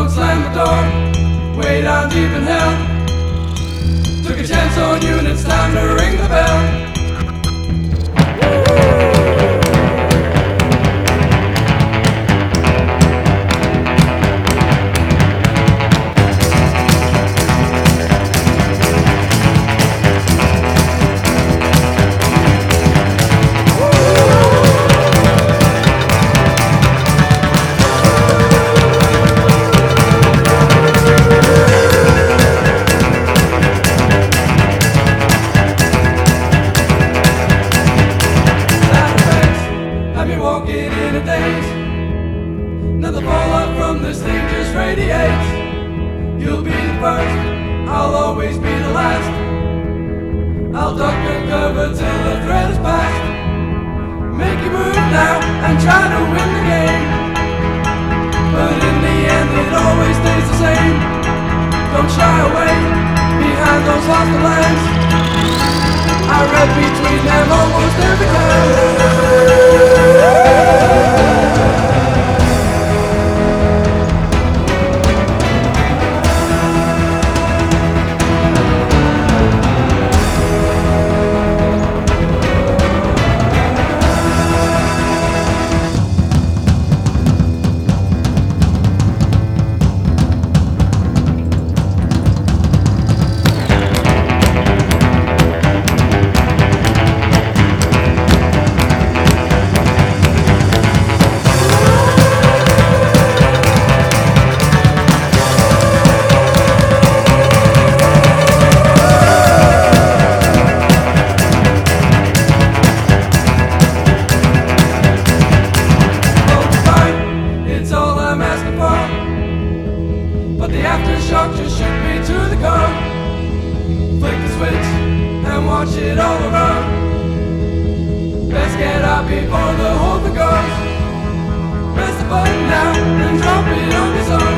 Don't slam the door, way down deep in hell. Took a chance on you and it's time to ring the bell. Walking in a daze. Another fallout from this thing just radiates. You'll be the first, I'll always be the last. I'll duck and cover till the threat is past. Make you move now and try to win the game, but in the end it always stays the same. Don't shy away behind those hostile lines. I read between them almost every time. But the aftershock just shook me to the core. Flick the switch and watch it all around. Best get out before the whole thing goes. Press the button now and drop it on your own.